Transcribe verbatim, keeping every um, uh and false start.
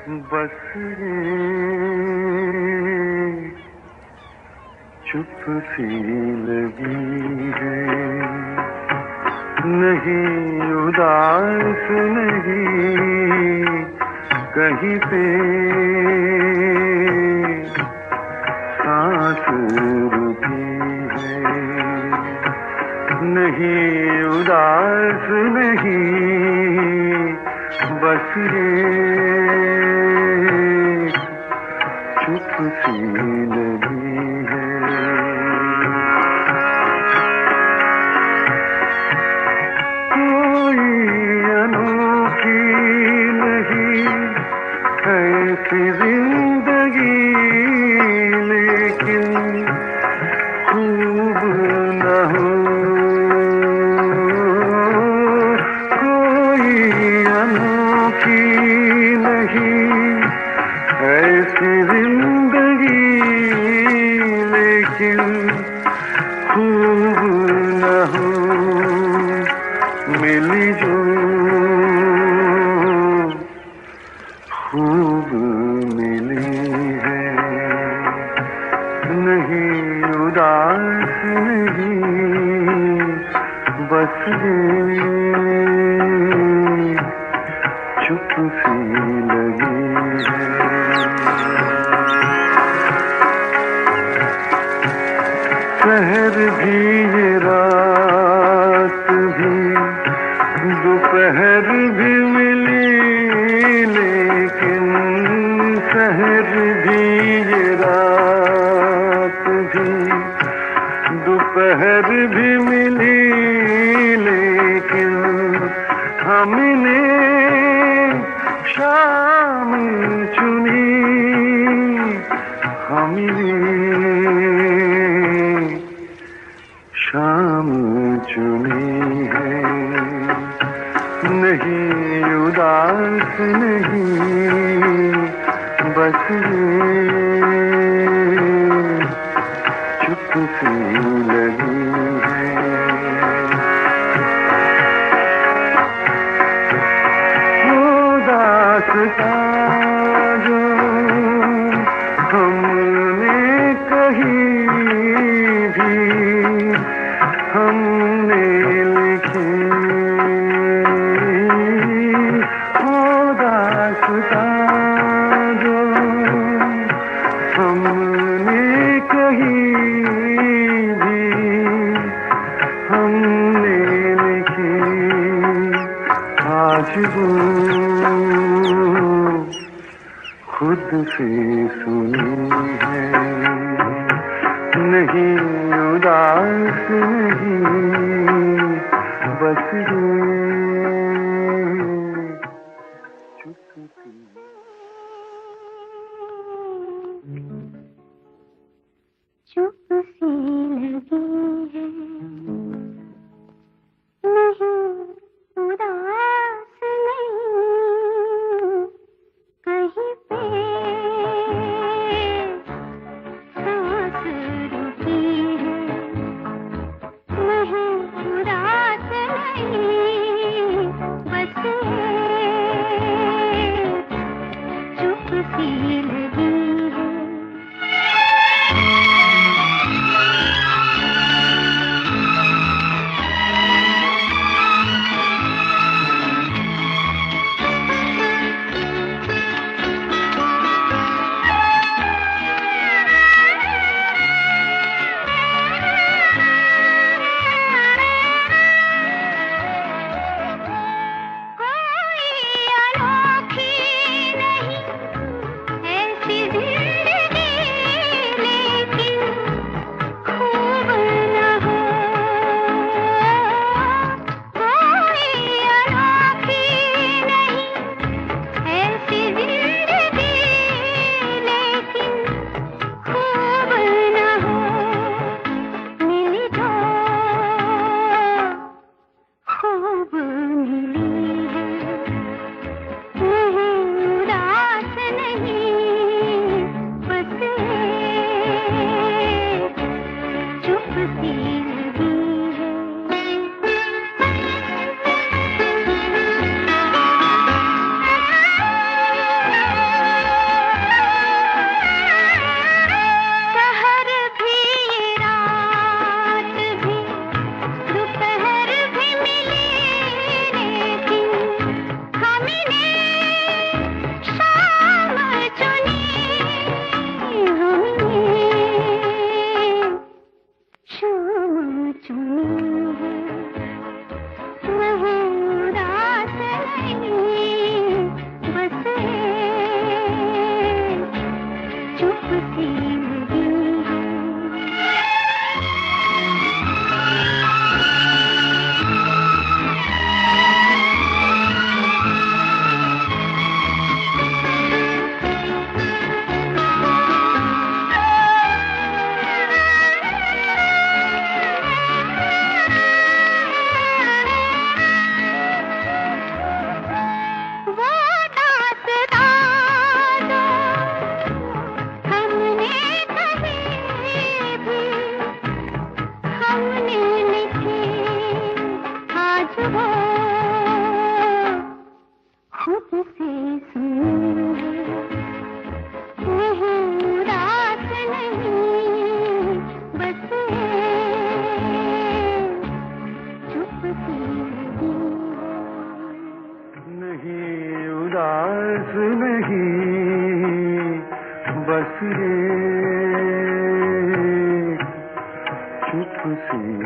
बस ये चुप सी लगी है, नहीं उदास नहीं कहीं पे सांस रुकी है, नहीं उदास नहीं बस ये चुप सी लगी है। कोई अनोखी नहीं ऐसी जिंदगी, लेकिन खूब न हो। कोई अनोखी नहीं ऐसी जिंदगी, लेकिन खूब न हो। मिली जो खूब मिली है, नहीं उदास नहीं बस ये चुप सी लगी है। शहर भी ये रात भी दोपहर भी मिली, लेकिन शहर भी ये रात भी दोपहर भी मिली, लेकिन हमने शाम चुनी, हमने शाम चुनी है। नहीं उदास नहीं बस ये चुप सी लगी है। वो दास्तां जो हमने कही भी हमने लिखी, वो दास्तां जो हमने कही भी हमने लिखी, आज वो खुद से सुनी है। नहीं उदास नहीं बस ये चुप सी। चुप सी लगी है, नहीं उदास नहीं कहीं पे सांस रुकी है, नहीं उदास नहीं बस ये बस रे चुप सी